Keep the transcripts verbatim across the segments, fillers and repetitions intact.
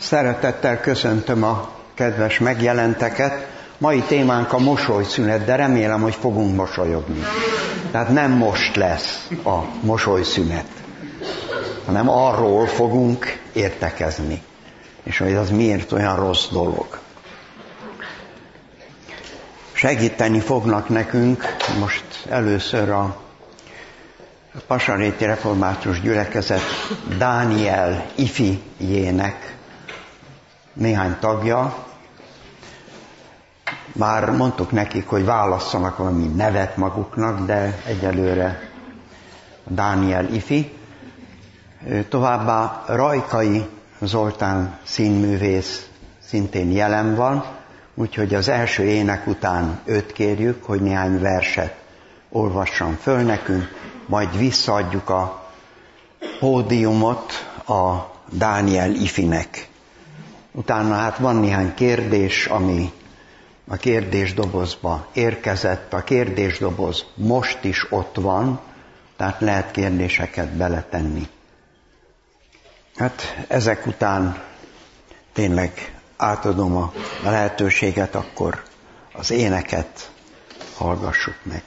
Szeretettel köszöntöm a kedves megjelenteket. Mai témánk a mosolyszünet, de remélem, hogy fogunk mosolyogni. Tehát nem most lesz a mosolyszünet, hanem arról fogunk értekezni. És hogy az miért olyan rossz dolog. Segíteni fognak nekünk most először a Pasaréti Református Gyülekezet Dániel ifijének néhány tagja. Már mondtuk nekik, hogy válasszanak valami nevet maguknak, de egyelőre Dániel ifi. Továbbá Rajkai Zoltán színművész szintén jelen van, úgyhogy az első ének után őt kérjük, hogy néhány verset olvasson föl nekünk, majd visszaadjuk a pódiumot a Dániel ifinek. Utána hát van néhány kérdés, ami a kérdésdobozba érkezett. A kérdésdoboz most is ott van, tehát lehet kérdéseket beletenni. Hát ezek után tényleg átadom a lehetőséget, akkor az éneket hallgassuk meg.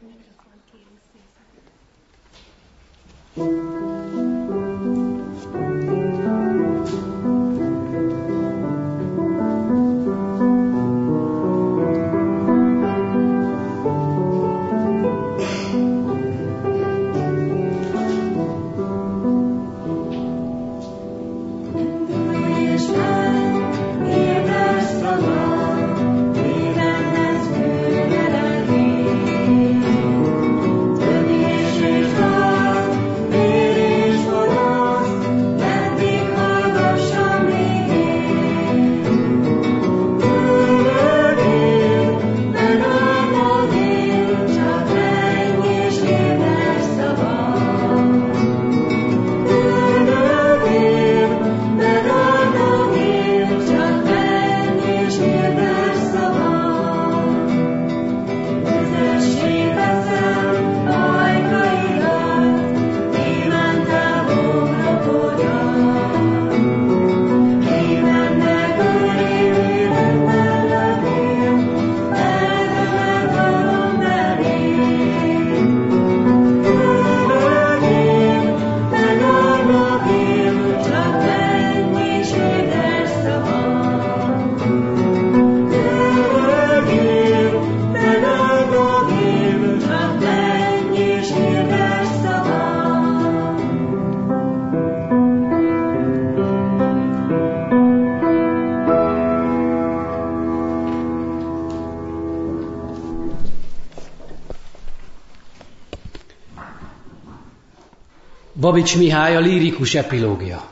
Babics Mihály, a lírikus epilógia.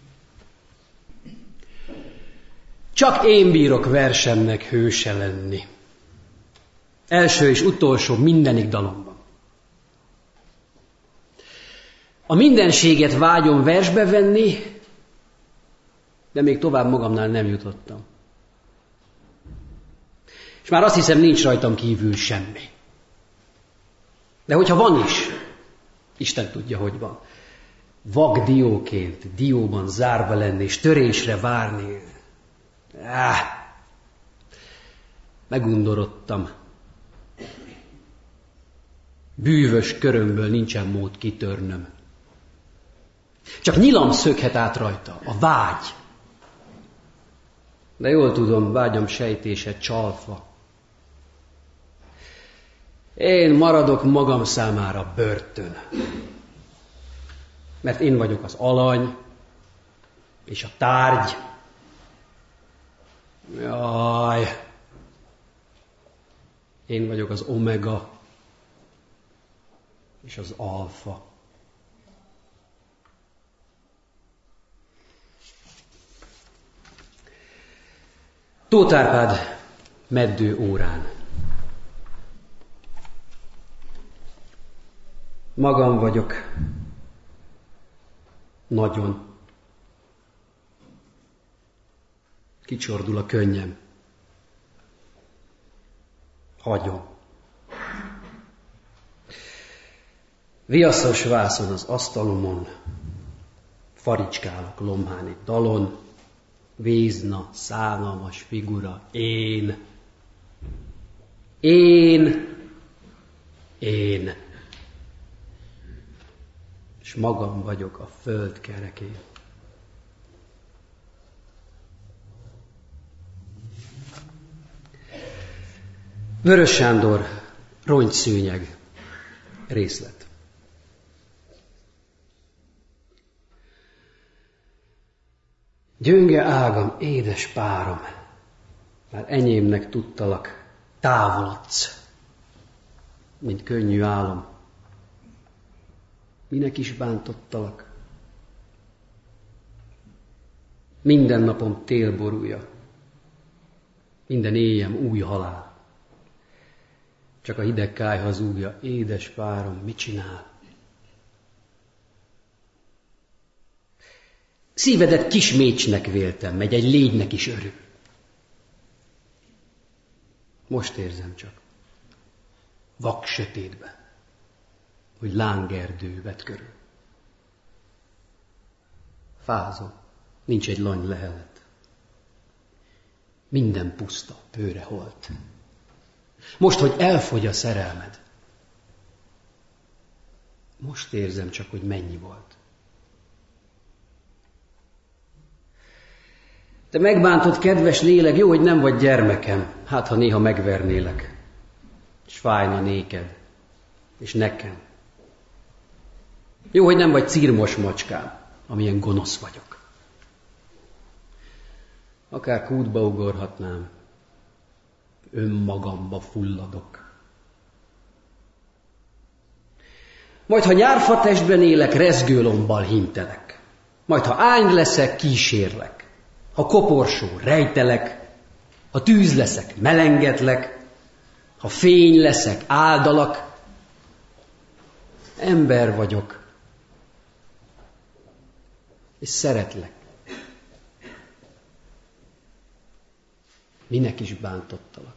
Csak én bírok versemnek hőse lenni. Első és utolsó mindenik dalomban. A mindenséget vágyom versbe venni, de még tovább magamnál nem jutottam. És már azt hiszem, nincs rajtam kívül semmi. De hogyha van is, Isten tudja, hogy van. Vak dióként, dióban zárva lenni, és törésre várni. Áh, megundorodtam. Bűvös körömből nincsen mód kitörnöm. Csak nyilam szökhet át rajta, a vágy. De jól tudom, vágyam sejtése csalfa. Én maradok magam számára börtön. Mert én vagyok az alany, és a tárgy. Jaj! Én vagyok az omega, és az alfa. Tóth Árpád Meddő órán. Magam vagyok. Nagyon. Kicsordul a könnyem. Hagyom. Viaszos vászon az asztalomon, faricskálok lomhán egy dalon, Vézna, szánalmas figura, én. Én. Én. És magam vagyok a föld kerekén. Vörös Sándor, Rongyszőnyeg, részlet. Gyönge ágam, édes párom, már enyémnek tudtalak, távolodsz, mint könnyű álom. Minek is bántottalak? Minden napom télborúja, minden éjjem új halál. Csak a hideg kályha zúgja, édes párom, mit csinál? Szívedet kis mécsnek véltem, megy egy légynek is örül. Most érzem csak, vak sötétbe, hogy lángerdő vett körül. Fázom, nincs egy lany lehelet. Minden puszta, pőre holt. Most, hogy elfogy a szerelmed, most érzem csak, hogy mennyi volt. Te megbántott kedves lélek, jó, hogy nem vagy gyermekem, hát ha néha megvernélek, és fájna néked, és nekem. Jó, hogy nem vagy círmos macskám, amilyen gonosz vagyok. Akár kútba ugorhatnám, önmagamba fulladok. Majd, ha nyárfa testben élek, rezgőlombbal hintelek. Majd, ha ány leszek, kísérlek. Ha koporsó, rejtelek. Ha tűz leszek, melengetlek. Ha fény leszek, áldalak. Ember vagyok, és szeretlek. Minek is bántottalak?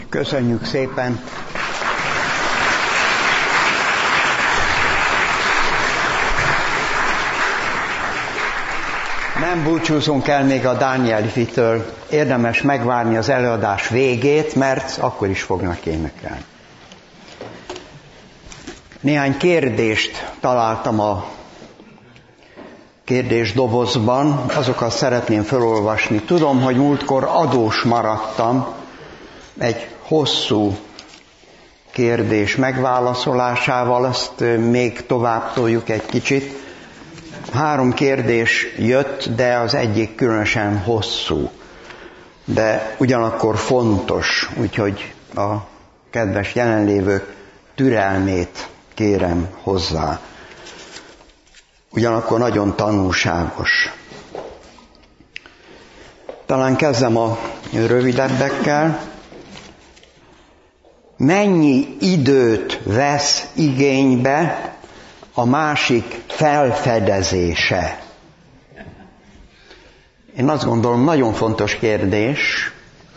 Köszönjük szépen! Nem búcsúzunk el még a Dániel fitől. Érdemes megvárni az előadás végét, mert akkor is fognak énekelni. Néhány kérdést találtam a kérdésdobozban, azokat szeretném felolvasni. Tudom, hogy múltkor adós maradtam egy hosszú kérdés megválaszolásával, azt még tovább toljuk egy kicsit. Három kérdés jött, de az egyik különösen hosszú, de ugyanakkor fontos, úgyhogy a kedves jelenlévők türelmét kérem hozzá. Ugyanakkor nagyon tanulságos. Talán kezdem a rövidebbekkel. Mennyi időt vesz igénybe a másik felfedezése? Én azt gondolom, nagyon fontos kérdés.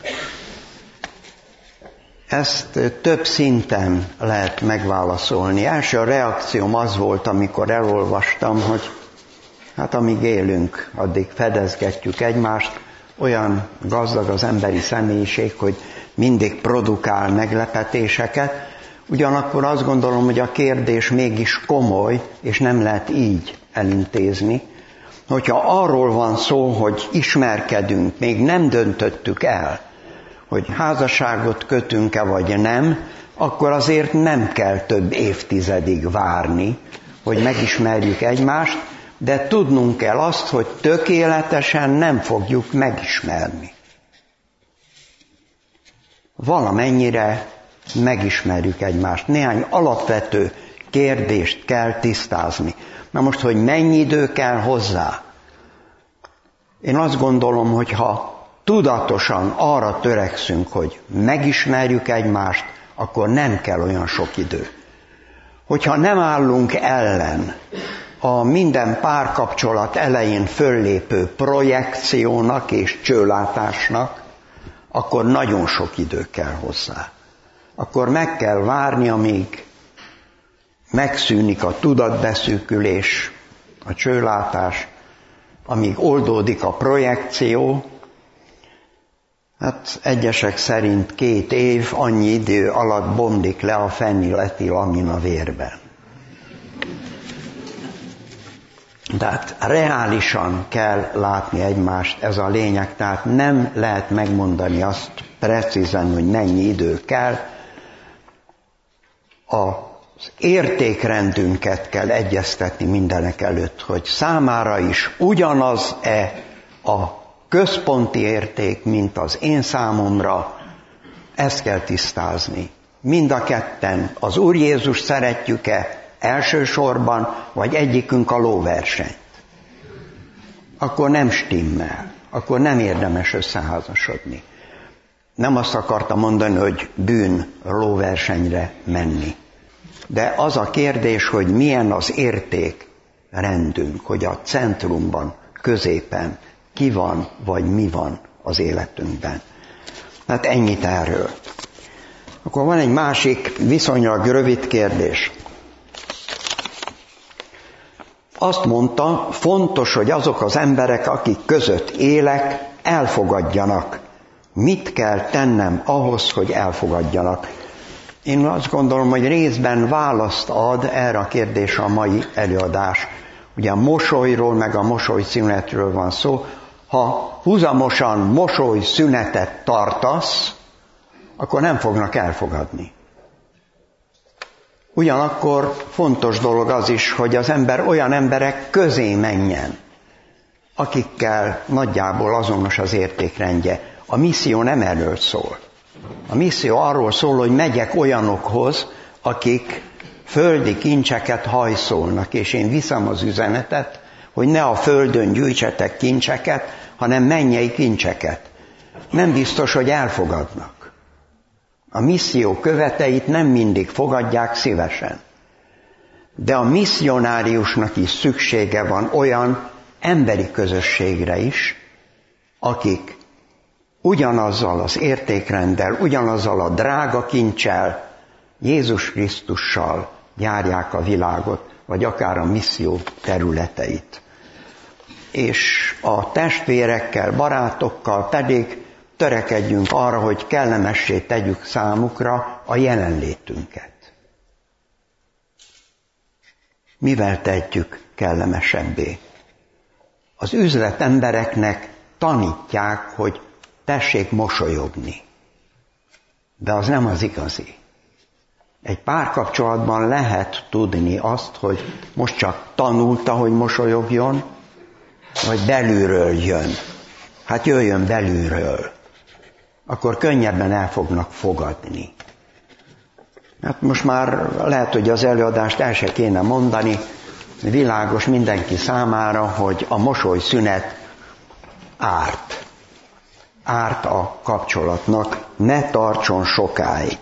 Ezt több szinten lehet megválaszolni. Első a reakcióm az volt, amikor elolvastam, hogy hát amíg élünk, addig fedezgetjük egymást. Olyan gazdag az emberi személyiség, hogy mindig produkál meglepetéseket. Ugyanakkor azt gondolom, hogy a kérdés mégis komoly, és nem lehet így elintézni. Hogyha arról van szó, hogy ismerkedünk, még nem döntöttük el, hogy házasságot kötünk-e vagy nem, akkor azért nem kell több évtizedig várni, hogy megismerjük egymást, de tudnunk kell azt, hogy tökéletesen nem fogjuk megismerni. Valamennyire megismerjük egymást. Néhány alapvető kérdést kell tisztázni. Na most, hogy mennyi idő kell hozzá? Én azt gondolom, hogy ha tudatosan arra törekszünk, hogy megismerjük egymást, akkor nem kell olyan sok idő. Hogyha nem állunk ellen a minden párkapcsolat elején föllépő projekciónak és csőlátásnak, akkor nagyon sok idő kell hozzá. Akkor meg kell várni, amíg megszűnik a tudatbeszűkülés, a csőlátás, amíg oldódik a projekció. Hát egyesek szerint két év, annyi idő alatt bomlik le a feniletilamin a vérben. Tehát reálisan kell látni egymást, ez a lényeg, tehát nem lehet megmondani azt precízen, hogy mennyi idő kell. Az értékrendünket kell egyeztetni mindenek előtt, hogy számára is ugyanaz-e a központi érték, mint az én számomra, ezt kell tisztázni. Mind a ketten az Úr Jézus szeretjük-e elsősorban, vagy egyikünk a lóversenyt? Akkor nem stimmel, akkor nem érdemes összeházasodni. Nem azt akartam mondani, hogy bűn lóversenyre menni. De az a kérdés, hogy milyen az értékrendünk, hogy a centrumban, középen ki van, vagy mi van az életünkben. Hát ennyit erről. Akkor van egy másik viszonylag rövid kérdés. Azt mondta, fontos, hogy azok az emberek, akik között élek, elfogadjanak. Mit kell tennem ahhoz, hogy elfogadjanak? Én azt gondolom, hogy részben választ ad erre a kérdésre a mai előadás. Ugye a mosolyról, meg a mosolyszünetről van szó. Ha húzamosan mosolyszünetet tartasz, akkor nem fognak elfogadni. Ugyanakkor fontos dolog az is, hogy az ember olyan emberek közé menjen, akikkel nagyjából azonos az értékrendje. A misszió nem erről szól. A misszió arról szól, hogy megyek olyanokhoz, akik földi kincseket hajszolnak, és én viszem az üzenetet, hogy ne a földön gyűjtsetek kincseket, hanem mennyei kincseket. Nem biztos, hogy elfogadnak. A misszió követeit nem mindig fogadják szívesen. De a misszionáriusnak is szüksége van olyan emberi közösségre is, akik ugyanazzal az értékrenddel, ugyanazzal a drága kincsel, Jézus Krisztussal járják a világot, vagy akár a misszió területeit. És a testvérekkel, barátokkal pedig törekedjünk arra, hogy kellemessé tegyük számukra a jelenlétünket. Mivel tehetjük kellemesebbé? Az üzletembereknek tanítják, hogy tessék mosolyogni. De az nem az igazi. Egy párkapcsolatban lehet tudni azt, hogy most csak tanulta, hogy mosolyogjon, vagy belülről jön. Hát jöjjön belülről. Akkor könnyebben el fognak fogadni. Hát most már lehet, hogy az előadást el se kéne mondani, világos mindenki számára, hogy a mosolyszünet árt. Árt a kapcsolatnak, ne tartson sokáig.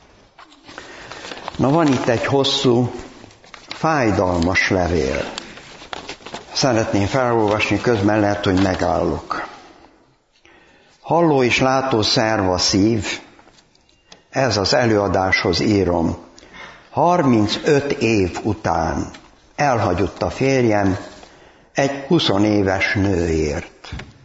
Na, van itt egy hosszú, fájdalmas levél. Szeretném felolvasni, közben lehet, hogy megállok. Halló és látó szerv a szív, ez az előadáshoz írom. harmincöt év után elhagyott a férjem egy huszonéves nőért.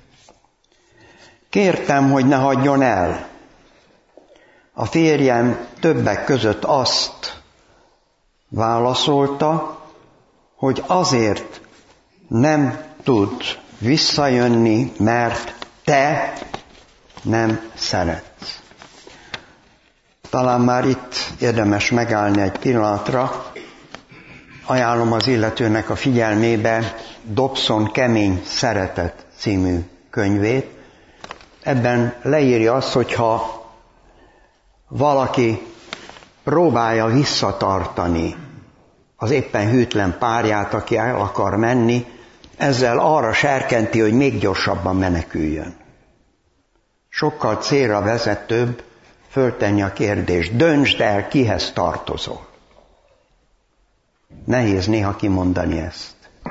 Kértem, hogy ne hagyjon el. A férjem többek között azt válaszolta, hogy azért nem tud visszajönni, mert te nem szeretsz. Talán már itt érdemes megállni egy pillanatra. Ajánlom az illetőnek a figyelmébe Dobson Kemény szeretet című könyvét. Ebben leírja azt, hogyha valaki próbálja visszatartani az éppen hűtlen párját, aki el akar menni, ezzel arra serkenti, hogy még gyorsabban meneküljön. Sokkal célra vezetőbb föltenni a kérdést, döntsd el, kihez tartozol. Nehéz néha kimondani ezt.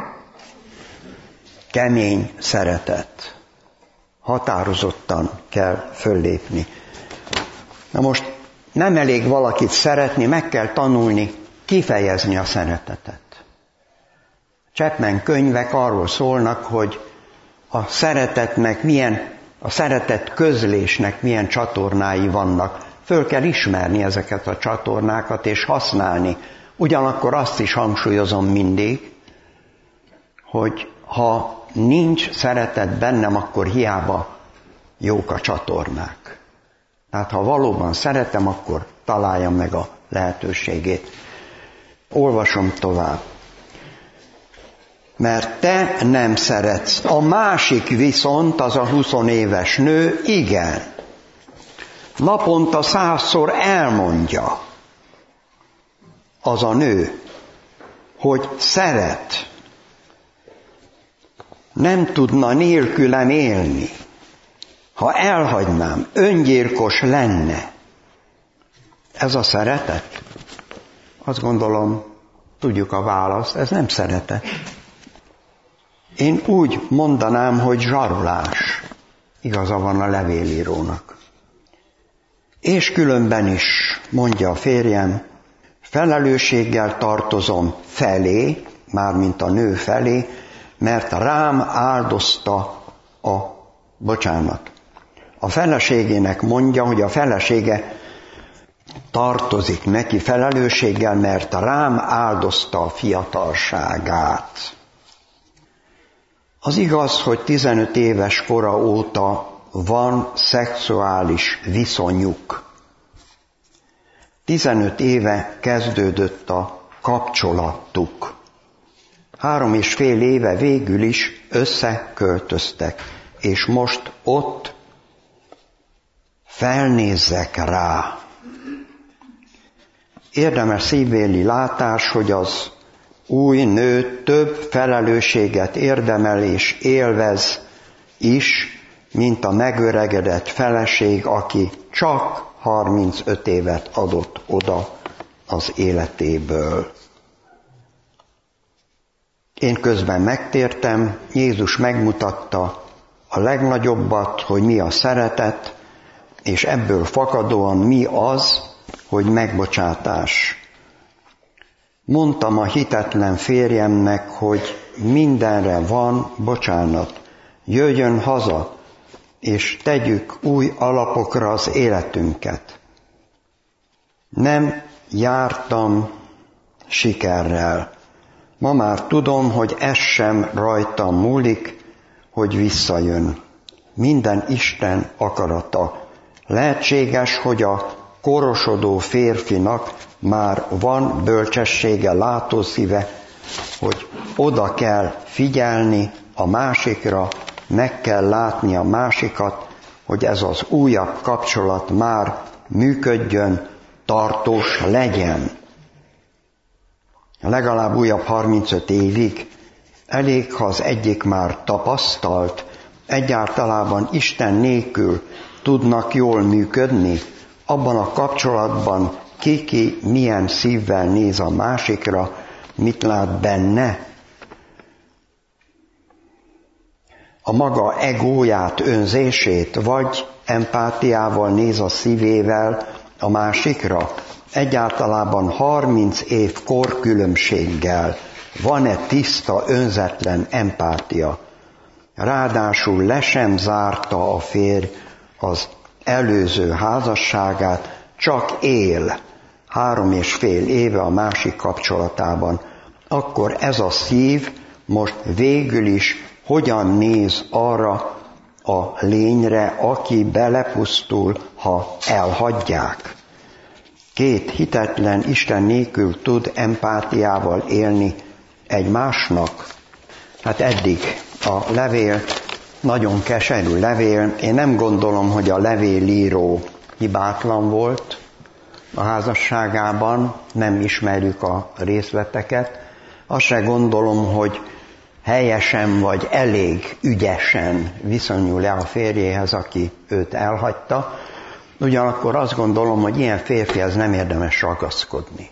Kemény szeretet. Határozottan kell föllépni. Na most nem elég valakit szeretni, meg kell tanulni kifejezni a szeretetet. Chapman könyvek arról szólnak, hogy a szeretetnek milyen, a szeretet közlésnek milyen csatornái vannak. Föl kell ismerni ezeket a csatornákat és használni. Ugyanakkor azt is hangsúlyozom mindig, hogy ha nincs szeretet bennem, akkor hiába jók a csatornák. Tehát ha valóban szeretem, akkor találjam meg a lehetőségét. Olvasom tovább. Mert te nem szeretsz. A másik viszont, az a huszonéves nő, igen. Naponta százszor elmondja az a nő, hogy szeret. Nem tudna nélkülem élni. Ha elhagynám, öngyilkos lenne. Ez a szeretet? Azt gondolom, tudjuk a választ, ez nem szeretet. Én úgy mondanám, hogy zsarolás. Igaza van a levélírónak. És különben is, mondja a férjem, felelősséggel tartozom felé, mármint a nő felé, mert rám áldozta a, bocsánat, a feleségének mondja, hogy a felesége tartozik neki felelősséggel, mert rám áldozta a fiatalságát. Az igaz, hogy tizenöt éves kora óta van szexuális viszonyuk. tizenöt éve kezdődött a kapcsolatuk. Három és fél éve végül is összeköltöztek, és most ott felnézzek rá. Érdemes szívvéli látás, hogy az új nő több felelősséget érdemel és élvez is, mint a megöregedett feleség, aki csak harmincöt évet adott oda az életéből. Én közben megtértem, Jézus megmutatta a a legnagyobbat, hogy mi a szeretet, és ebből fakadóan mi az, hogy megbocsátás. Mondtam a hitetlen férjemnek, hogy mindenre van bocsánat. Jöjjön haza, és tegyük új alapokra az életünket. Nem jártam sikerrel. Ma már tudom, hogy ez sem rajtam múlik, hogy visszajön. Minden Isten akarata. Lehetséges, hogy a korosodó férfinak már van bölcsessége, látószíve, hogy oda kell figyelni a másikra, meg kell látni a másikat, hogy ez az újabb kapcsolat már működjön, tartós legyen. Legalább újabb harmincöt évig elég, ha az egyik már tapasztalt, egyáltalában Isten nélkül tudnak jól működni, abban a kapcsolatban ki-ki milyen szívvel néz a másikra, mit lát benne. A maga egóját, önzését, vagy empátiával néz a szívével a másikra. Egyáltalában harminc év korkülönbséggel van-e tiszta, önzetlen empátia. Ráadásul le sem zárta a férj az előző házasságát, csak él három és fél éve a másik kapcsolatában. Akkor ez a szív most végül is hogyan néz arra a lényre, aki belepusztul, ha elhagyják. Két hitetlen Isten nélkül tud empátiával élni egymásnak. Hát eddig a levél, nagyon keserű levél. Én nem gondolom, hogy a levélíró hibátlan volt a házasságában, nem ismerjük a részleteket. Azt se gondolom, hogy helyesen vagy elég ügyesen viszonyul le a férjéhez, aki őt elhagyta. Ugyanakkor azt gondolom, hogy ilyen férfihez nem érdemes ragaszkodni.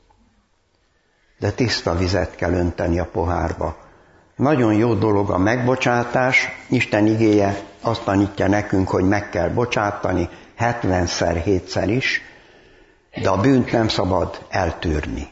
De tiszta vizet kell önteni a pohárba. Nagyon jó dolog a megbocsátás. Isten igéje azt tanítja nekünk, hogy meg kell bocsátani hetvenszer, hétszer is, de a bűnt nem szabad eltűrni.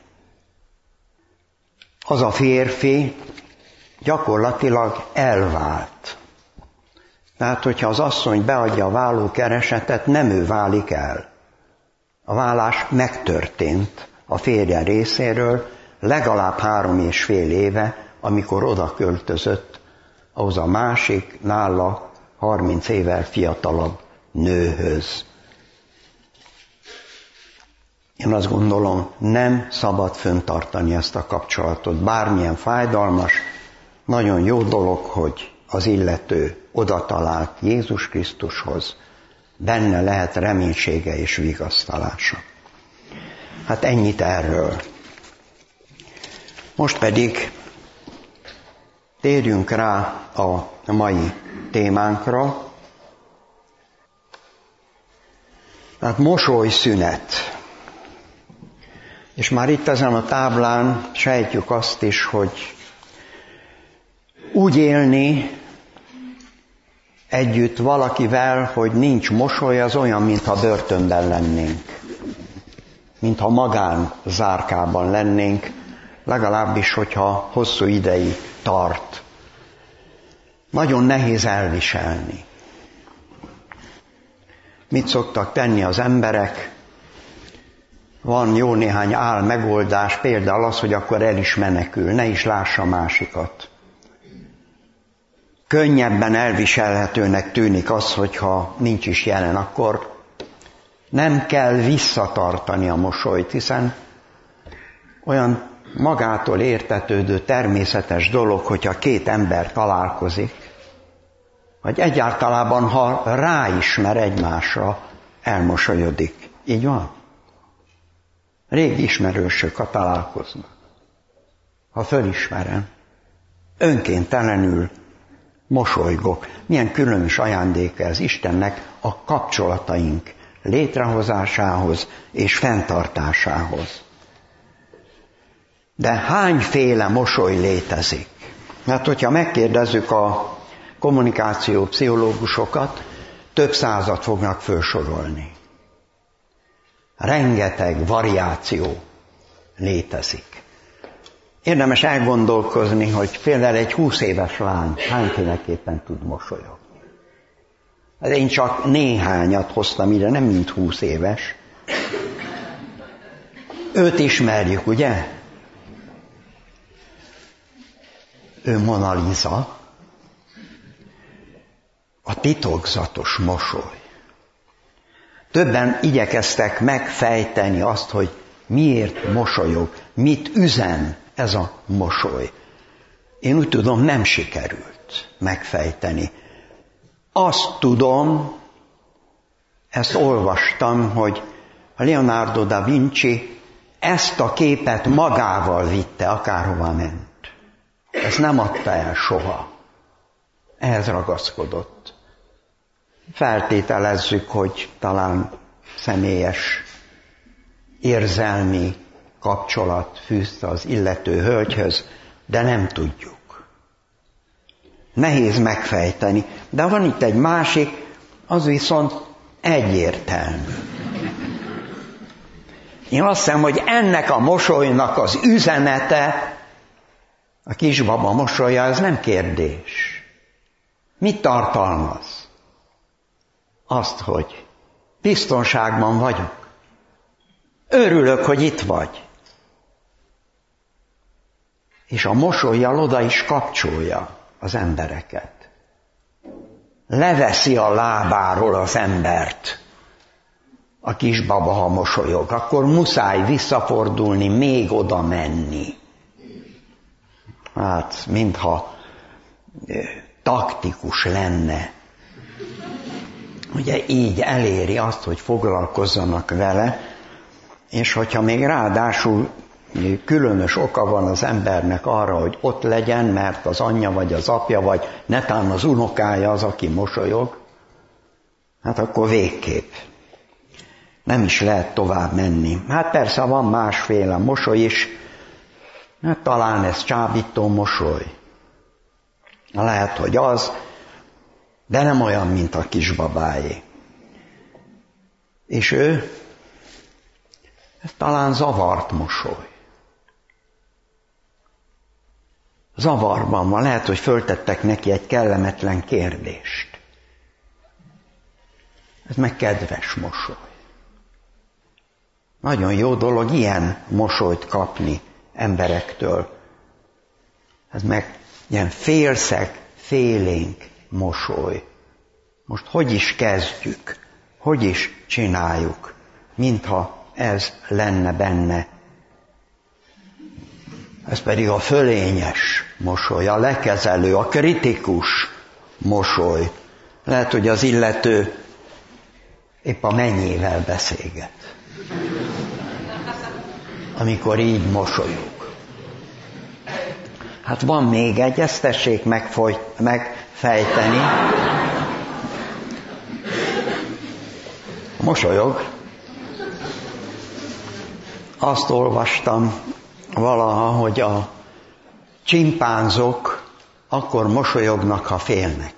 Az a férfi gyakorlatilag elvált. Tehát, hogyha az asszony beadja a vállókeresetet, nem ő válik el. A válás megtörtént a férje részéről legalább három és fél éve, amikor oda költözött ahhoz a másik, nála harminc évvel fiatalabb nőhöz. Én azt gondolom, nem szabad fenntartani ezt a kapcsolatot. Bármilyen fájdalmas, nagyon jó dolog, hogy az illető oda talált Jézus Krisztushoz, benne lehet reménysége és vigasztalása. Hát ennyit erről. Most pedig térjünk rá a mai témánkra. Tehát mosolyszünet. És már itt ezen a táblán sejtjük azt is, hogy úgy élni együtt valakivel, hogy nincs mosoly, az olyan, mintha börtönben lennénk. Mintha magán zárkában lennénk, legalábbis, hogyha hosszú ideig tart. Nagyon nehéz elviselni. Mit szoktak tenni az emberek? Van jó néhány áll megoldás, például az, hogy akkor el is menekül, ne is lássa másikat. Könnyebben elviselhetőnek tűnik az, hogyha nincs is jelen, akkor nem kell visszatartani a mosolyt, hiszen olyan magától értetődő természetes dolog, hogyha két ember találkozik, vagy egyáltalában, ha ráismer egymásra, elmosolyodik. Így van? Régi ismerősök, ha találkoznak. Ha fölismerem, önkéntelenül mosolygok. Milyen különös ajándéka ez Istennek a kapcsolataink létrehozásához és fenntartásához. De hányféle mosoly létezik? Mert hogyha megkérdezzük a kommunikáció pszichológusokat, több százat fognak felsorolni. Rengeteg variáció létezik. Érdemes elgondolkozni, hogy például egy húsz éves lány hányféleképpen tud mosolyogni. Én csak néhányat hoztam ide, nem mint húsz éves. Őt ismerjük, ugye? Ő Mona Lisa, a titokzatos mosoly. Többen igyekeztek megfejteni azt, hogy miért mosolyog, mit üzen ez a mosoly. Én úgy tudom, nem sikerült megfejteni. Azt tudom, ezt olvastam, hogy a Leonardo da Vinci ezt a képet magával vitte, akárhova ment. Ezt nem adta el soha. Ehhez ragaszkodott. Feltételezzük, hogy talán személyes érzelmi kapcsolat fűzte az illető hölgyhöz, de nem tudjuk. Nehéz megfejteni. De van itt egy másik, az viszont egyértelmű. Én azt hiszem, hogy ennek a mosolynak az üzenete, a kisbaba mosolya, ez nem kérdés. Mit tartalmaz? Azt, hogy biztonságban vagyok. Örülök, hogy itt vagy. És a mosollyal oda is kapcsolja az embereket. Leveszi a lábáról az embert. A kisbaba, ha mosolyog, akkor muszáj visszafordulni, még oda menni. Hát, mintha taktikus lenne. Ugye így eléri azt, hogy foglalkozzanak vele, és hogyha még ráadásul különös oka van az embernek arra, hogy ott legyen, mert az anyja vagy az apja, vagy netán az unokája az, aki mosolyog, hát akkor végképp. Nem is lehet tovább menni. Hát persze van másféle mosoly is, hát talán ez csábító mosoly. Lehet, hogy az, de nem olyan, mint a kisbabáé. És ő, ez talán zavart mosoly. Zavarban van, lehet, hogy föltettek neki egy kellemetlen kérdést. Ez meg kedves mosoly. Nagyon jó dolog ilyen mosolyt kapni emberektől. Ez meg ilyen félszeg, félénk mosoly. Most hogy is kezdjük? Hogy is csináljuk? Mintha ez lenne benne. Ez pedig a fölényes mosoly, a lekezelő, a kritikus mosoly. Lehet, hogy az illető épp a mennyével beszélget, amikor így mosolyog. Hát van még egy, ezt tessék megfolyt, megfejteni. Mosolyog. Azt olvastam valaha, hogy a csimpánzok akkor mosolyognak, ha félnek.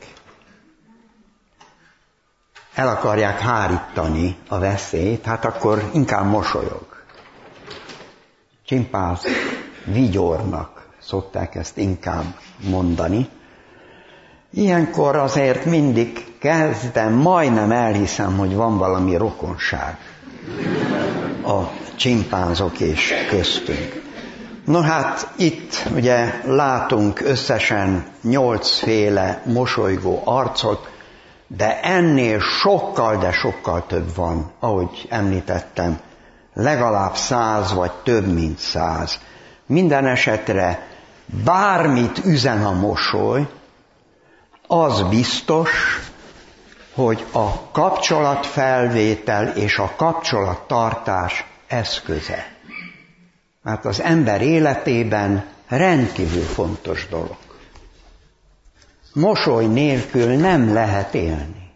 El akarják hárítani a veszélyt, hát akkor inkább mosolyog. Csimpánz vigyornak szokták ezt inkább mondani. Ilyenkor azért mindig kezdem, majdnem elhiszem, hogy van valami rokonság a csimpánzok és köztünk. No hát itt ugye látunk összesen nyolcféle mosolygó arcot, de ennél sokkal, de sokkal több van, ahogy említettem, legalább száz vagy több mint száz. Minden esetre bármit üzen a mosoly, az biztos, hogy a kapcsolatfelvétel és a kapcsolattartás eszköze. Mert az ember életében rendkívül fontos dolog. Mosoly nélkül nem lehet élni.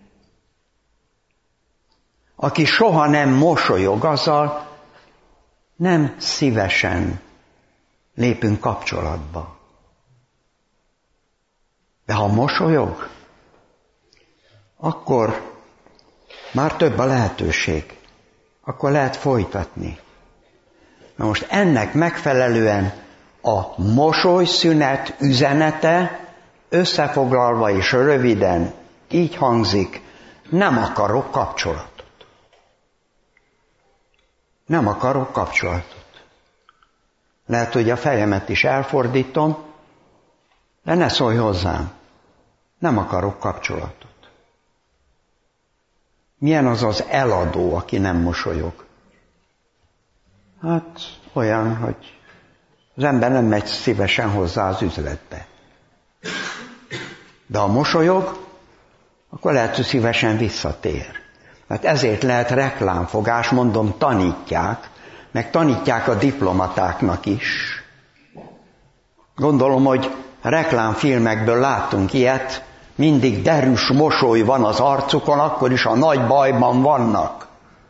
Aki soha nem mosolyog, azzal nem szívesen lépünk kapcsolatba. De ha mosolyog, akkor már több a lehetőség. Akkor lehet folytatni. Na most ennek megfelelően a mosolyszünet üzenete összefoglalva és röviden így hangzik: nem akarok kapcsolatot. Nem akarok kapcsolatot. Lehet, hogy a fejemet is elfordítom, de ne szólj hozzám. Nem akarok kapcsolatot. Milyen az az eladó, aki nem mosolyog? Hát olyan, hogy az ember nem megy szívesen hozzá az üzletbe. De ha mosolyog, akkor lehet, hogy szívesen visszatér. Mert ezért lehet reklámfogás, mondom, tanítják, meg tanítják a diplomatáknak is. Gondolom, hogy reklámfilmekből láttunk ilyet, mindig derűs mosoly van az arcukon, akkor is a nagy bajban vannak.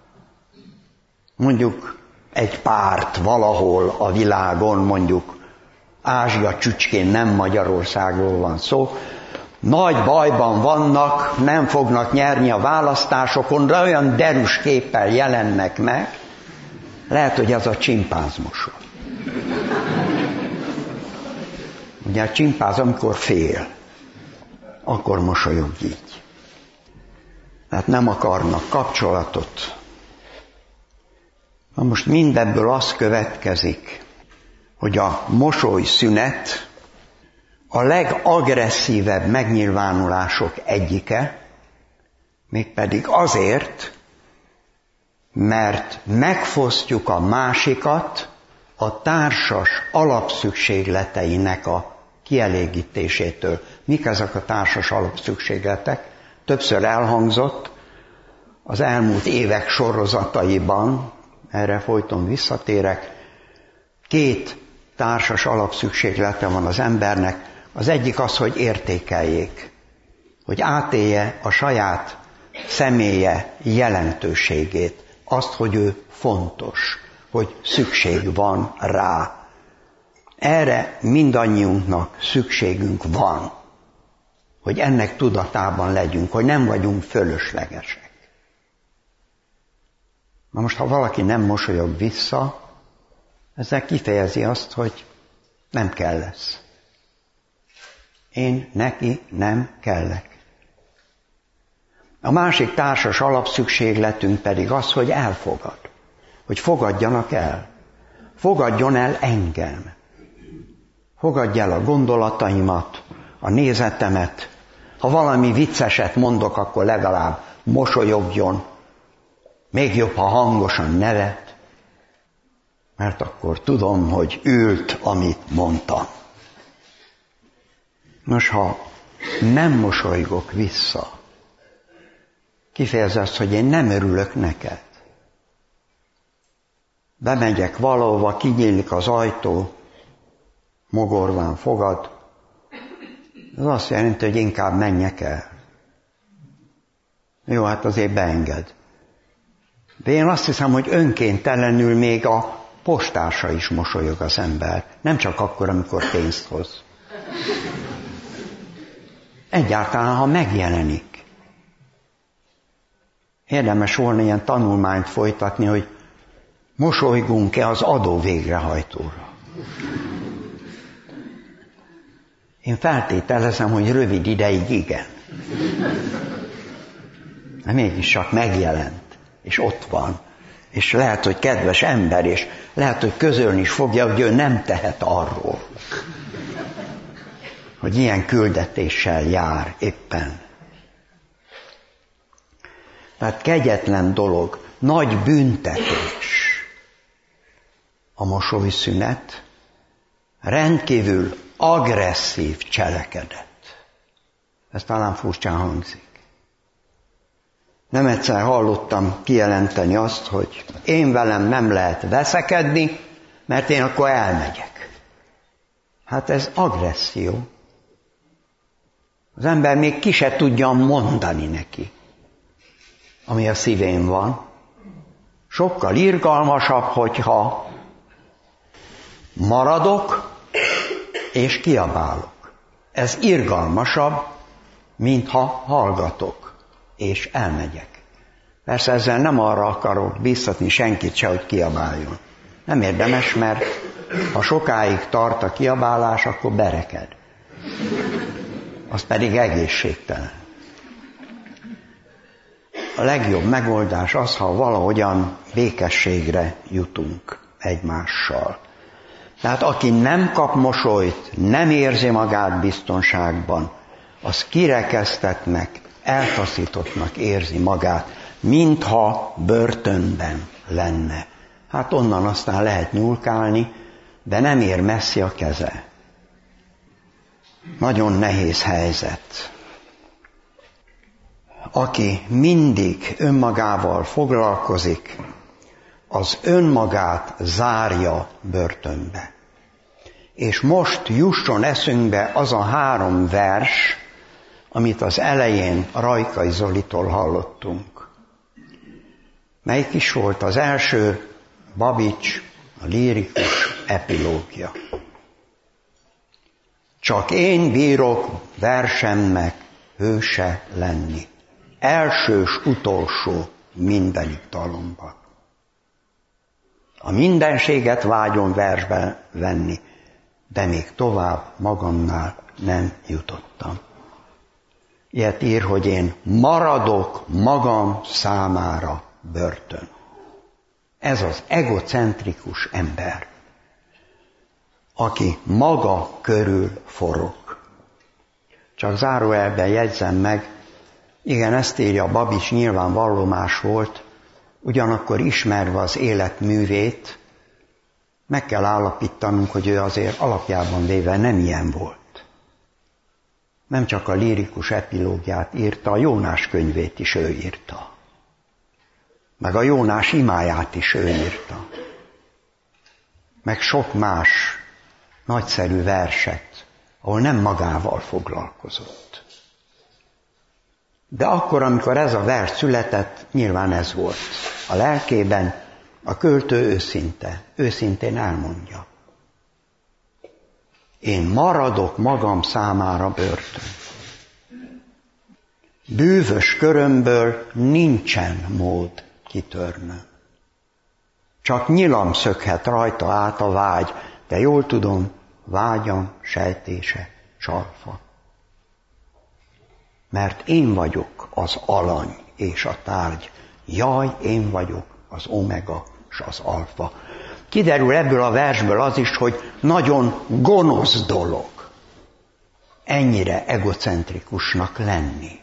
Mondjuk egy párt valahol a világon, mondjuk Ázsia csücskén, nem Magyarországról van szó, nagy bajban vannak, nem fognak nyerni a választásokon, de olyan derűs képpel jelennek meg, lehet, hogy az a csimpánz mosoly. Ugye a csimpánz, amikor fél, akkor mosolyog így. Tehát nem akarnak kapcsolatot. Na most mindebből az következik, hogy a mosolyszünet a legagresszívebb megnyilvánulások egyike, mégpedig azért, mert megfosztjuk a másikat a társas alapszükségleteinek a kielégítésétől. Mik ezek a társas alapszükségletek? Többször elhangzott az elmúlt évek sorozataiban, erre folyton visszatérek, két társas alapszükséglete van az embernek. Az egyik az, hogy értékeljék, hogy átélje a saját személye jelentőségét, azt, hogy ő fontos, hogy szükség van rá. Erre mindannyiunknak szükségünk van, hogy ennek tudatában legyünk, hogy nem vagyunk fölöslegesek. Na most, ha valaki nem mosolyog vissza, ezzel kifejezi azt, hogy nem kell lesz. Én neki nem kellek. A másik társas alapszükségletünk pedig az, hogy elfogad. Hogy fogadjanak el. Fogadjon el engem. Fogadj el a gondolataimat, a nézetemet. Ha valami vicceset mondok, akkor legalább mosolyogjon. Még jobb, ha hangosan nevet, mert akkor tudom, hogy ült, amit mondtam. Nos, ha nem mosolygok vissza, kifejez azt, hogy én nem örülök neked. Bemegyek valahova, kinyílik az ajtó, mogorván fogad, ez azt jelenti, hogy inkább menjek el. Jó, hát azért beenged. De én azt hiszem, hogy önkéntelenül még a postársa is mosolyog az ember. Nem csak akkor, amikor pénzt hoz. Egyáltalán, ha megjelenik. Érdemes volna ilyen tanulmányt folytatni, hogy mosolygunk-e az adó végrehajtóra. Én feltételezem, hogy rövid ideig igen. De mégis csak megjelent, és ott van. És lehet, hogy kedves ember, és lehet, hogy közölni is fogja, hogy ő nem tehet arról, hogy ilyen küldetéssel jár éppen. Tehát kegyetlen dolog, nagy büntetés a mosolyszünet, rendkívül agresszív cselekedet. Ez talán furcsán hangzik. Nem egyszer hallottam kijelenteni azt, hogy én velem nem lehet veszekedni, mert én akkor elmegyek. Hát ez agresszió. Az ember még ki se tudja mondani neki, ami a szívén van. Sokkal irgalmasabb, hogyha maradok és kiabálok. Ez irgalmasabb, mintha hallgatok, és elmegyek. Persze ezzel nem arra akarok bíztatni senkit se, hogy kiabáljon. Nem érdemes, mert ha sokáig tart a kiabálás, akkor bereked. Az pedig egészségtelen. A legjobb megoldás az, ha valahogyan békességre jutunk egymással. Tehát aki nem kap mosolyt, nem érzi magát biztonságban, az kirekesztettnek, eltaszítottnak érzi magát, mintha börtönben lenne. Hát onnan aztán lehet nyúlkálni, de nem ér messzi a keze. Nagyon nehéz helyzet. Aki mindig önmagával foglalkozik, az önmagát zárja börtönbe. És most jusson eszünkbe az a három vers, amit az elején Rajkai Zolitól hallottunk. Melyik is volt az első? Babics, a lírikus epilógia. Csak én bírok versemnek hőse lenni. Elsős, utolsó mindenik dalomban. A mindenséget vágyom versbe venni, de még tovább magamnál nem jutottam. Ilyet ír, hogy én maradok magam számára börtön. Ez az egocentrikus ember, aki maga körül forog. Csak zárójelben jegyzem meg, igen, ezt írja Babics, nyilván vallomás volt, ugyanakkor ismerve az életművét, meg kell állapítanunk, hogy ő azért alapjában véve nem ilyen volt. Nem csak a lírikus epilógiát írta, a Jónás könyvét is ő írta. Meg a Jónás imáját is ő írta. Meg sok más nagyszerű verset, ahol nem magával foglalkozott. De akkor, amikor ez a vers született, nyilván ez volt. A lelkében a költő őszinte, őszintén elmondja. Én maradok magam számára börtön. Bűvös körömből nincsen mód kitörnöm. Csak nyilam szökhet rajta át a vágy, de jól tudom, vágyam sejtése csalfa. Mert én vagyok az alany és a tárgy, jaj, én vagyok az omega és az alfa. Kiderül ebből a versből az is, hogy nagyon gonosz dolog ennyire egocentrikusnak lenni.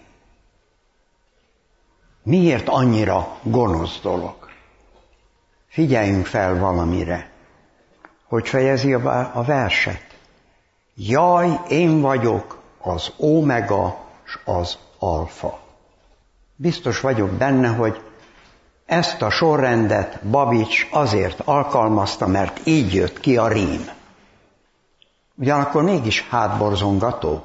Miért annyira gonosz dolog? Figyeljünk fel valamire. Hogy fejezi a verset? Jaj, én vagyok az omega és az alfa. Biztos vagyok benne, hogy ezt a sorrendet Babics azért alkalmazta, mert így jött ki a rím. Ugyanakkor mégis hátborzongató.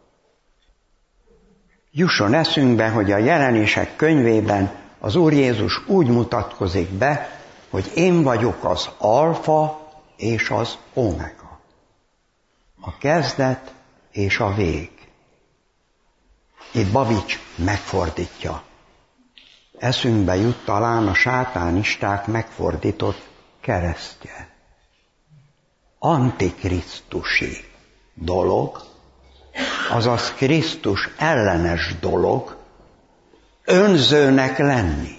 Jusson eszünkbe, hogy a Jelenések könyvében az Úr Jézus úgy mutatkozik be, hogy én vagyok az alfa és az omega. A kezdet és a vég. Itt Babics megfordítja. Eszünkbe jut talán a sátánisták megfordított keresztje. Antikrisztusi dolog, azaz Krisztus ellenes dolog, önzőnek lenni.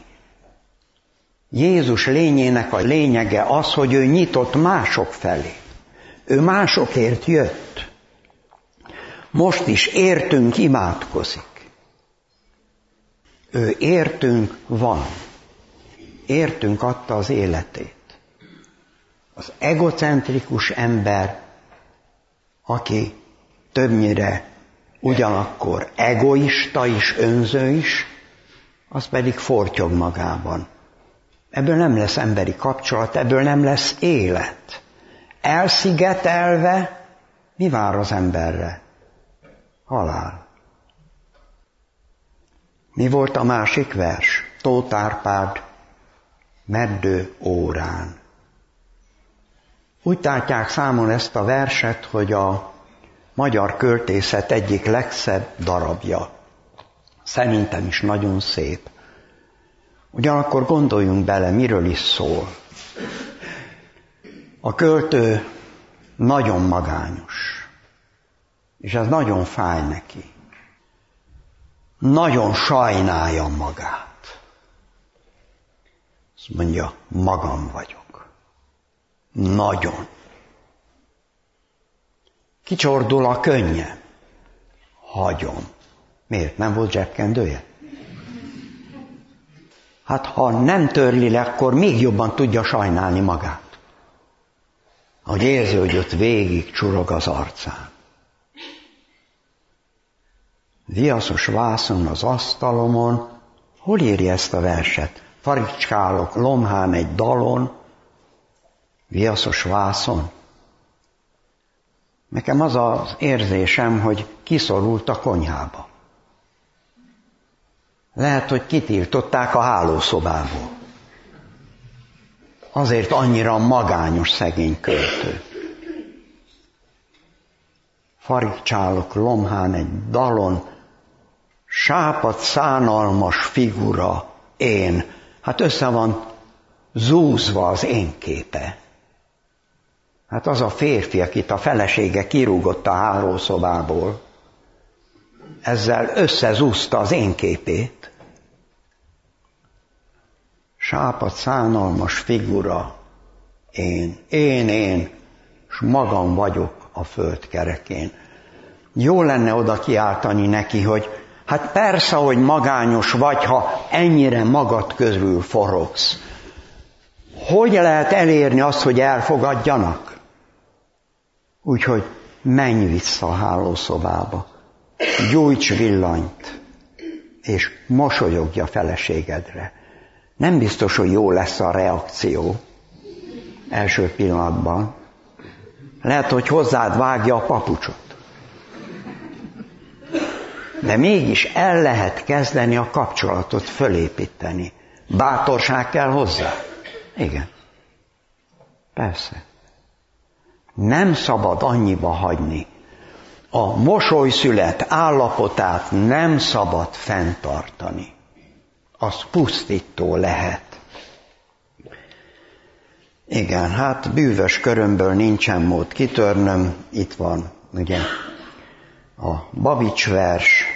Jézus lényének a lényege az, hogy ő nyitott mások felé. Ő másokért jött. Most is értünk imádkozik. Ő értünk van. Értünk adta az életét. Az egocentrikus ember, aki többnyire ugyanakkor egoista is, önző is, az pedig fortyog magában. Ebből nem lesz emberi kapcsolat, ebből nem lesz élet. Elszigetelve, mi vár az emberre? Halál. Mi volt a másik vers? Tóth Árpád, Meddő órán. Úgy tartják számon ezt a verset, hogy a magyar költészet egyik legszebb darabja. Szerintem is nagyon szép. Ugyanakkor gondoljunk bele, miről is szól. A költő nagyon magányos, és ez nagyon fáj neki. Nagyon sajnálja magát. Azt mondja, magam vagyok. Nagyon. Kicsordul a könnyem. Hagyom. Miért? Nem volt zsebkendője? Hát ha nem törli le, akkor még jobban tudja sajnálni magát. Ahogy érzi, hogy ott végig csurog az arcán. Viaszos vászon az asztalomon, hol írja ezt a verset? Farigcsálok lomhán egy dalon, viaszos vászon. Nekem az az érzésem, hogy kiszorult a konyhába. Lehet, hogy kitiltották a hálószobából. Azért annyira magányos szegény költő. Farigcsálok lomhán egy dalon, sápadt szánalmas figura én. Hát össze van zúzva az én képe. Hát az a férfi, akit a felesége kirúgott a hálószobából, ezzel összezúzta az én képét. Sápadt szánalmas figura én, én, én, s magam vagyok a föld kerekén. Jó lenne oda kiáltani neki, hogy hát persze, hogy magányos vagy, ha ennyire magad közül forogsz. Hogy lehet elérni azt, hogy elfogadjanak? Úgyhogy menj vissza a hálószobába, gyújts villanyt, és mosolyogj a feleségedre. Nem biztos, hogy jó lesz a reakció első pillanatban. Lehet, hogy hozzád vágja a papucsot. De mégis el lehet kezdeni a kapcsolatot fölépíteni. Bátorság kell hozzá. Igen. Persze. Nem szabad annyiba hagyni. A mosolyszület állapotát nem szabad fenntartani. Az pusztító lehet. Igen, hát bűvös körömből nincsen mód kitörnöm. Itt van, ugye, a Babics vers,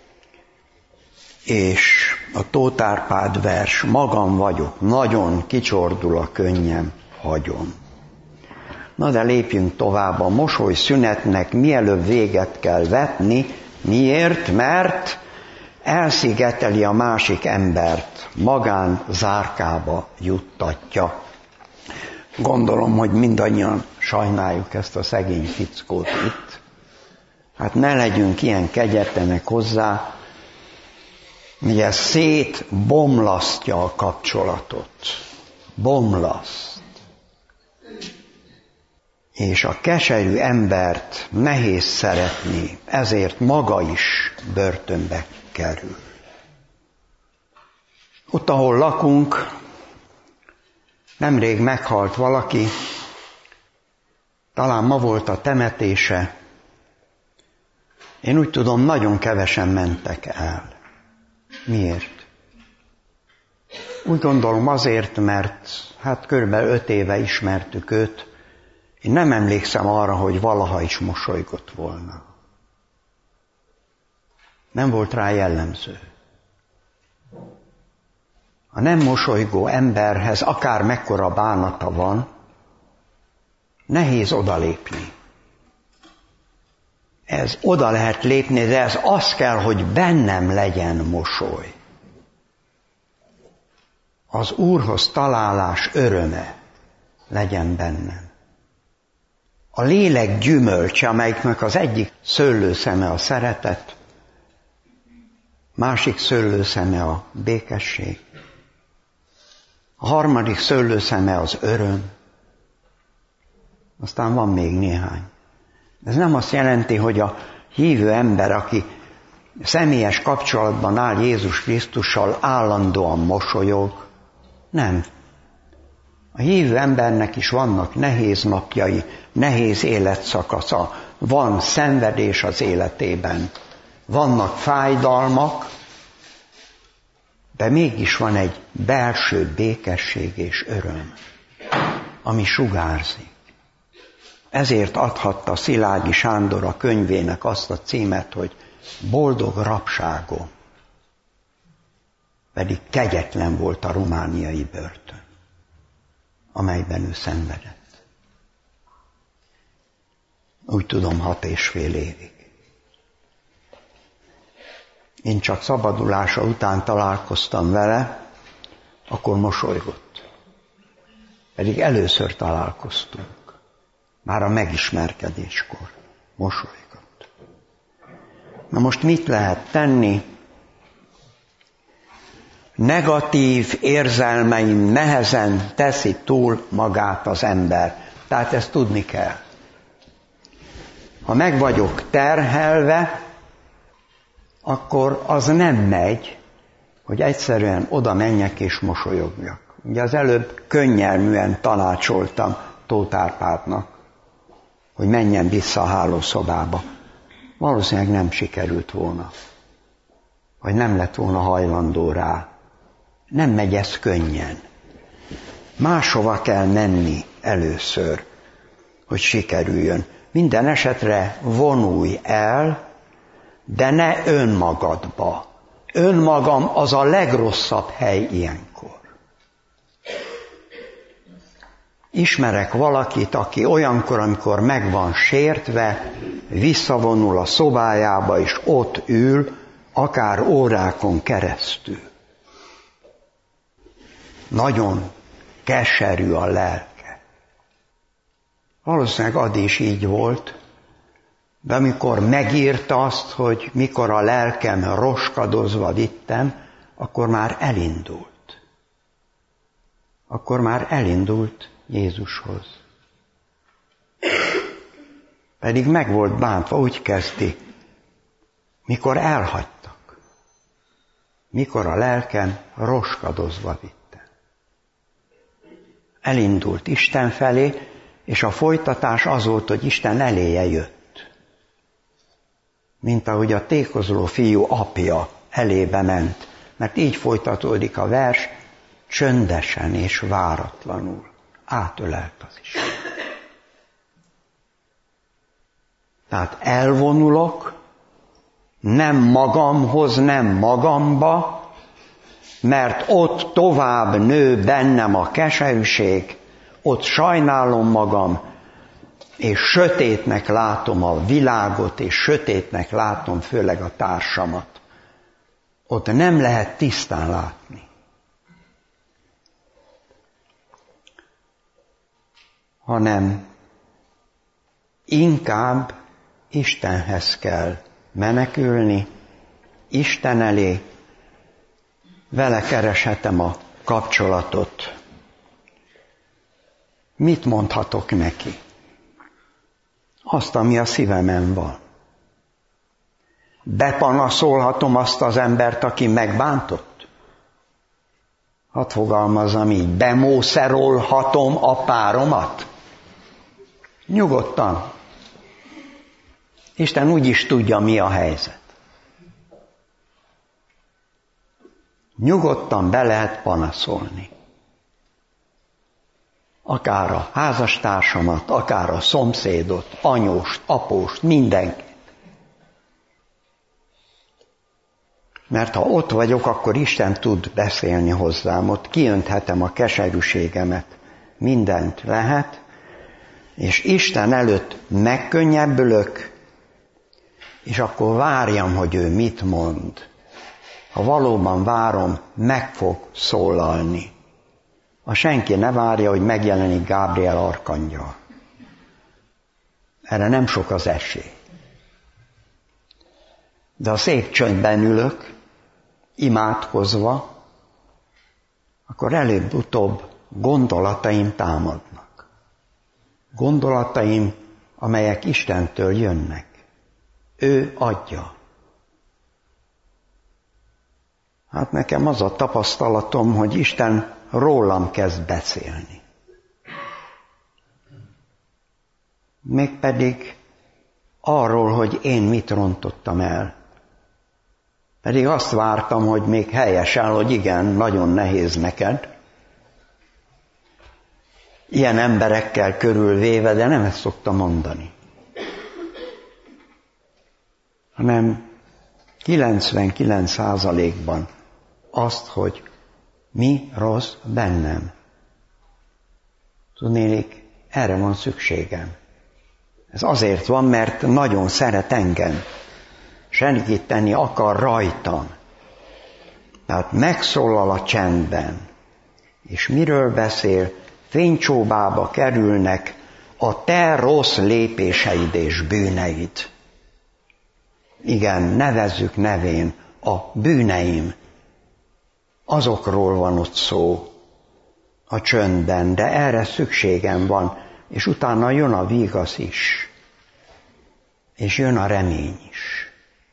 és a Tóth Árpád vers, magam vagyok, nagyon kicsordul a könnyem, hagyom. Na de lépjünk tovább, a mosoly szünetnek mielőbb véget kell vetni. Miért? Mert elszigeteli a másik embert, magán zárkába juttatja. Gondolom, hogy mindannyian sajnáljuk ezt a szegény fickót itt. Hát ne legyünk ilyen kegyetlenek hozzá, ugye szétbomlasztja a kapcsolatot. Bomlaszt. És a keserű embert nehéz szeretni, ezért maga is börtönbe kerül. Ott, ahol lakunk, nemrég meghalt valaki, talán ma volt a temetése. Én úgy tudom, nagyon kevesen mentek el. Miért? Úgy gondolom azért, mert hát körülbelül öt éve ismertük őt. Én nem emlékszem arra, hogy valaha is mosolygott volna. Nem volt rá jellemző. A nem mosolygó emberhez akár mekkora bánata van, nehéz odalépni. Ez oda lehet lépni, de ez az kell, hogy bennem legyen mosoly. Az Úrhoz találás öröme legyen bennem. A lélek gyümölcse, amelyiknek az egyik szőlőszeme a szeretet, másik szőlőszeme a békesség, a harmadik szőlőszeme az öröm, aztán van még néhány. Ez nem azt jelenti, hogy a hívő ember, aki személyes kapcsolatban áll Jézus Krisztussal, állandóan mosolyog. Nem. A hívő embernek is vannak nehéz napjai, nehéz életszakasza, van szenvedés az életében, vannak fájdalmak, de mégis van egy belső békesség és öröm, ami sugárzik. Ezért adhatta Szilágyi Sándor a könyvének azt a címet, hogy Boldog rabságom. Pedig kegyetlen volt a romániai börtön, amelyben ő szenvedett. Úgy tudom, hat és fél évig. Én csak szabadulása után találkoztam vele, akkor mosolygott. Pedig először találkoztunk. Már a megismerkedéskor mosolygott. Na most mit lehet tenni? Negatív érzelmeim nehezen teszi túl magát az ember. Tehát ezt tudni kell. Ha meg vagyok terhelve, akkor az nem megy, hogy egyszerűen oda menjek és mosolyogjak. Ugye az előbb könnyelműen tanácsoltam Tóth Árpádnak, hogy menjen vissza a hálószobába. Valószínűleg nem sikerült volna. Vagy nem lett volna hajlandó rá. Nem megy ez könnyen. Máshova kell menni először, hogy sikerüljön. Minden esetre vonulj el, de ne önmagadba. Önmagam az a legrosszabb hely ilyenkor. Ismerek valakit, aki olyankor, amikor meg van sértve, visszavonul a szobájába, és ott ül, akár órákon keresztül. Nagyon keserű a lelke. Valószínűleg Adi is így volt, de amikor megírta azt, hogy mikor a lelkem roskadozva vittem, akkor már elindult. Akkor már elindult Jézushoz. Pedig meg volt bántva, úgy kezdi, mikor elhagytak. Mikor a lelkem roskadozva vittem. Elindult Isten felé, és a folytatás az volt, hogy Isten eléje jött. Mint ahogy a tékozló fiú apja elébe ment. Mert így folytatódik a vers, csöndesen és váratlanul átölelt az Isten. Tehát elvonulok, nem magamhoz, nem magamba, mert ott tovább nő bennem a keserűség, ott sajnálom magam, és sötétnek látom a világot, és sötétnek látom főleg a társamat. Ott nem lehet tisztán látni. Hanem inkább Istenhez kell menekülni, Isten elé, vele kereshetem a kapcsolatot. Mit mondhatok neki? Azt, ami a szívemen van. Bepanaszolhatom azt az embert, aki megbántott? Hadd fogalmazzam így, bemószerolhatom a páromat? Nyugodtan. Isten úgy is tudja, mi a helyzet. Nyugodtan be lehet panaszolni. Akár a házastársamat, akár a szomszédot, anyóst, apóst, mindenkit. Mert ha ott vagyok, akkor Isten tud beszélni hozzám, ott kiönthetem a keserűségemet, mindent lehet, és Isten előtt megkönnyebbülök, és akkor várjam, hogy ő mit mond. Ha valóban várom, meg fog szólalni. Ha senki ne várja, hogy megjelenik Gábriel arkangyal. Erre nem sok az esély. De ha szép csöndben ülök, imádkozva, akkor előbb-utóbb gondolataim támadnak. Gondolataim, amelyek Istentől jönnek. Ő adja. Hát nekem az a tapasztalatom, hogy Isten rólam kezd beszélni. Mégpedig arról, hogy én mit rontottam el. Pedig azt vártam, hogy még helyesen, hogy igen, nagyon nehéz neked. Ilyen emberekkel körülvéve, de nem ezt szoktam mondani. Hanem kilencvenkilenc százalékban azt, hogy mi rossz bennem. Tudnélik, erre van szükségem. Ez azért van, mert nagyon szeret engem. Segíteni akar rajtam. Tehát megszólal a csendben. És miről beszél? Fénycsóbába kerülnek a te rossz lépéseid és bűneid. Igen, nevezzük nevén, a bűneim. Azokról van ott szó a csöndben, de erre szükségem van, és utána jön a vígasz is, és jön a remény is.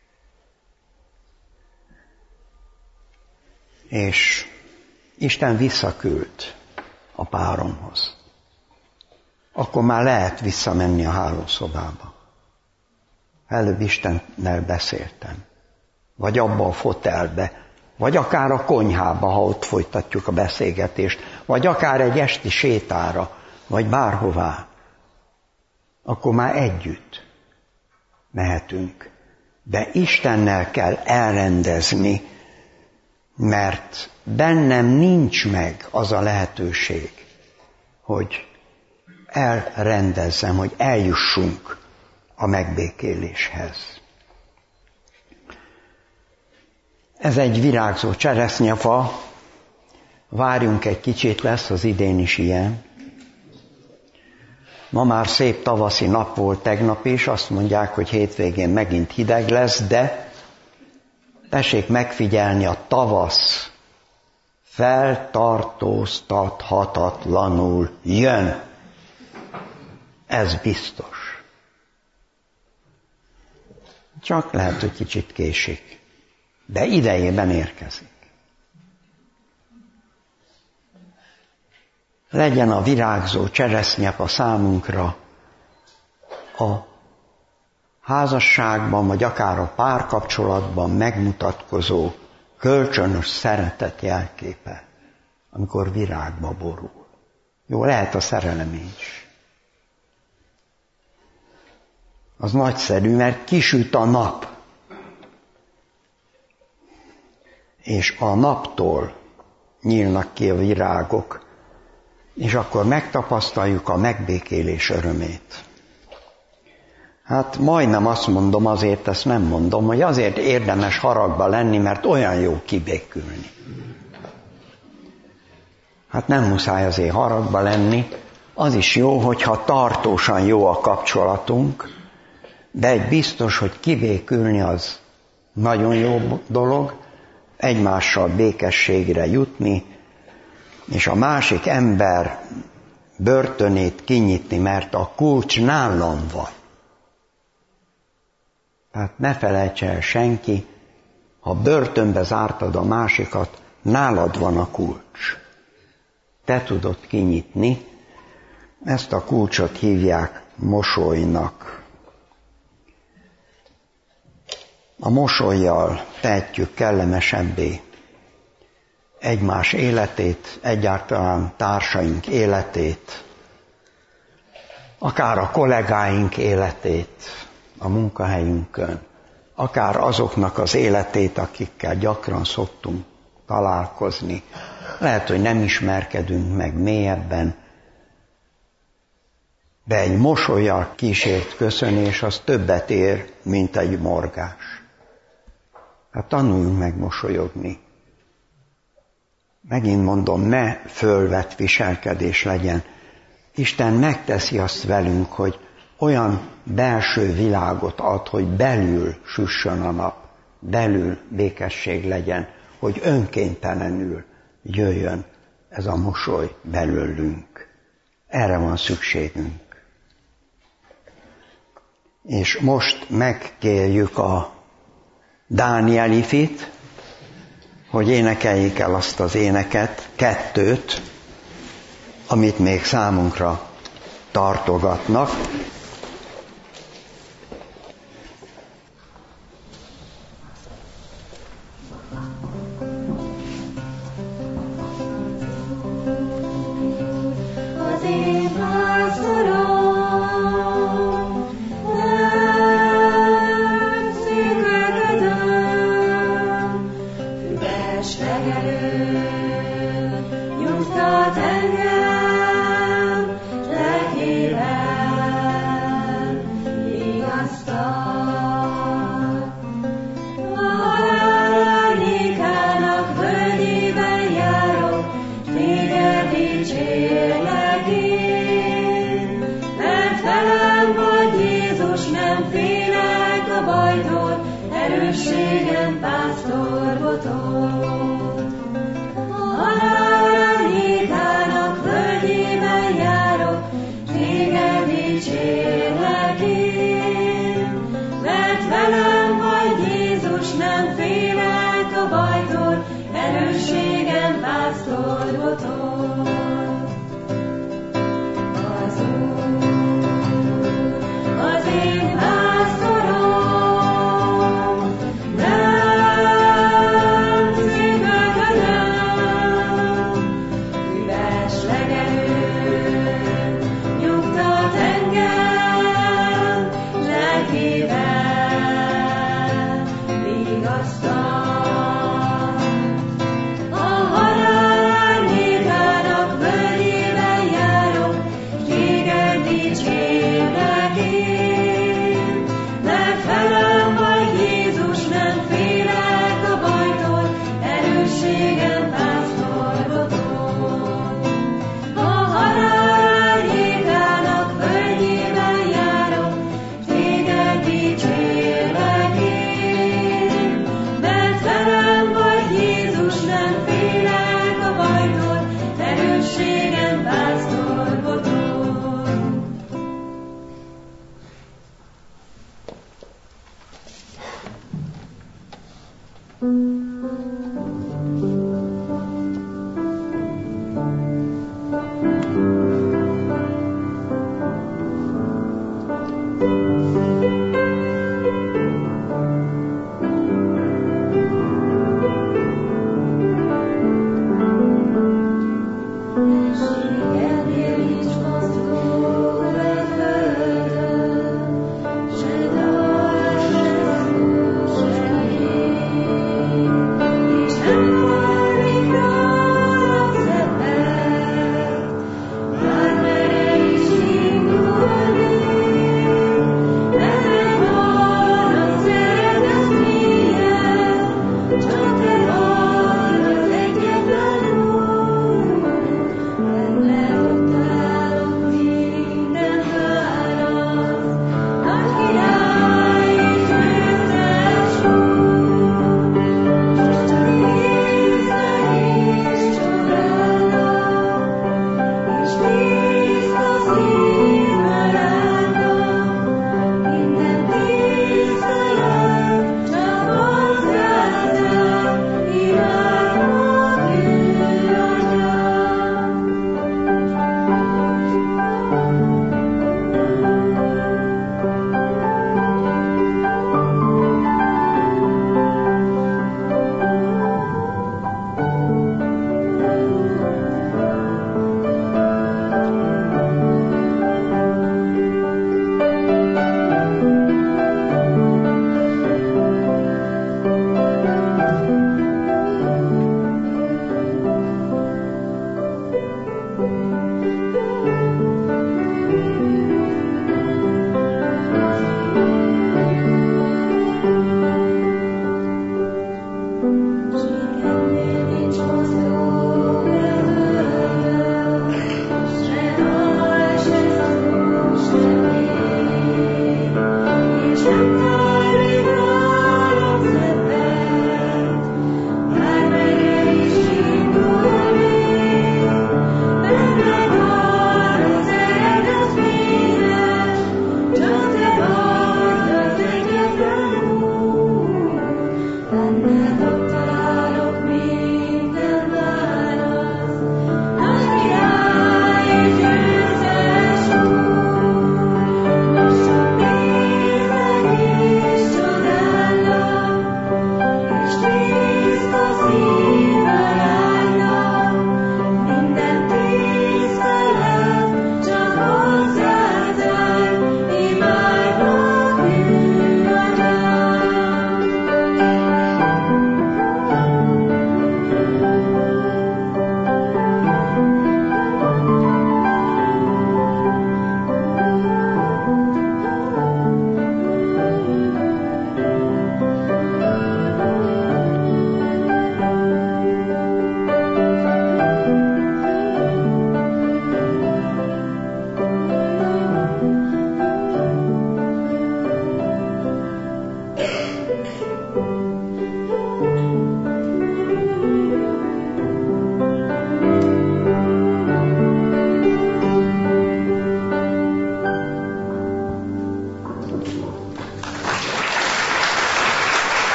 És Isten visszaküld a páromhoz. Akkor már lehet visszamenni a hálószobába. Előbb Istennel beszéltem. Vagy abba a fotelbe, vagy akár a konyhába, ha ott folytatjuk a beszélgetést, vagy akár egy esti sétára, vagy bárhová. Akkor már együtt mehetünk. De Istennel kell elrendezni, mert bennem nincs meg az a lehetőség, hogy elrendezzem, hogy eljussunk a megbékéléshez. Ez egy virágzó cseresznyefa, várjunk egy kicsit, lesz az idén is ilyen. Ma már szép tavaszi nap volt tegnap is, azt mondják, hogy hétvégén megint hideg lesz, de tessék megfigyelni, a tavasz feltartóztathatatlanul jön. Ez biztos. Csak lehet, hogy kicsit késik, de idejében érkezik. Legyen a virágzó cseresznyefa számunkra a házasságban, vagy akár a párkapcsolatban megmutatkozó kölcsönös szeretet jelképe, amikor virágba borul. Jó, lehet a szerelem is. Az nagyszerű, mert kisüt a nap. És a naptól nyílnak ki a virágok, és akkor megtapasztaljuk a megbékélés örömét. Hát majdnem azt mondom, azért ezt nem mondom, hogy azért érdemes haragba lenni, mert olyan jó kibékülni. Hát nem muszáj azért haragba lenni, az is jó, hogyha tartósan jó a kapcsolatunk, de egy biztos, hogy kibékülni az nagyon jó dolog, egymással békességre jutni, és a másik ember börtönét kinyitni, mert a kulcs nálam van. Tehát ne felejts el senki, ha börtönbe zártad a másikat, nálad van a kulcs. Te tudod kinyitni, ezt a kulcsot hívják mosolynak. A mosollyal tehetjük kellemesebbé egymás életét, egyáltalán társaink életét, akár a kollégáink életét a munkahelyünkön, akár azoknak az életét, akikkel gyakran szoktunk találkozni. Lehet, hogy nem ismerkedünk meg mélyebben, de egy mosollyal kísért köszönés az többet ér, mint egy morgás. Hát tanuljunk meg mosolyogni. Megint mondom, ne fölvett viselkedés legyen. Isten megteszi azt velünk, hogy olyan belső világot ad, hogy belül süssön a nap, belül békesség legyen, hogy önkéntelenül jöjjön ez a mosoly belőlünk. Erre van szükségünk. És most megkérjük a Dániel ifit, hogy énekeljék el azt az éneket, kettőt, amit még számunkra tartogatnak. Üres legelő, nyugtat engem, lelkével vigasztal. Halál árnyékának völgyében járok, téged dicsérlek én, mert velem vagy Jézus, nem félek a bajtól, erősségem pásztorbotot. Halál árnyékának völgyében járok, téged dicsérlek én, mert velem vagy Jézus, nem félek a bajtól, erősségem pásztorbotot. Az Úr az én pásztorom, nem szűködöm, üres legelőn nyugtat engem, lelkével vigasztal. A halál árnyékának völgyében járok, téged dicsérlek én, mert velem vagy Jézus, nem félek a bajtól, erősségem pásztorbotot. A halál árnyékának völgyében járok, téged dicsérlek én, mert velem vagy Jézus, nem félek a bajtól, erősségem pásztorbotot.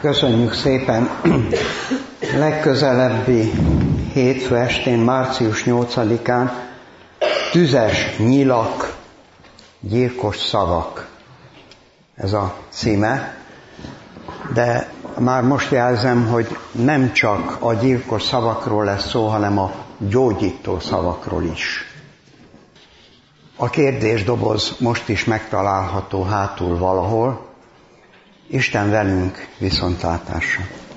Köszönjük szépen! Legközelebbi hétfő estén, március nyolcadikán tüzes nyilak, gyilkos szavak. Ez a címe. De már most jelzem, hogy nem csak a gyilkos szavakról lesz szó, hanem a gyógyító szavakról is. A kérdésdoboz most is megtalálható hátul valahol. Isten velünk, viszontlátásra!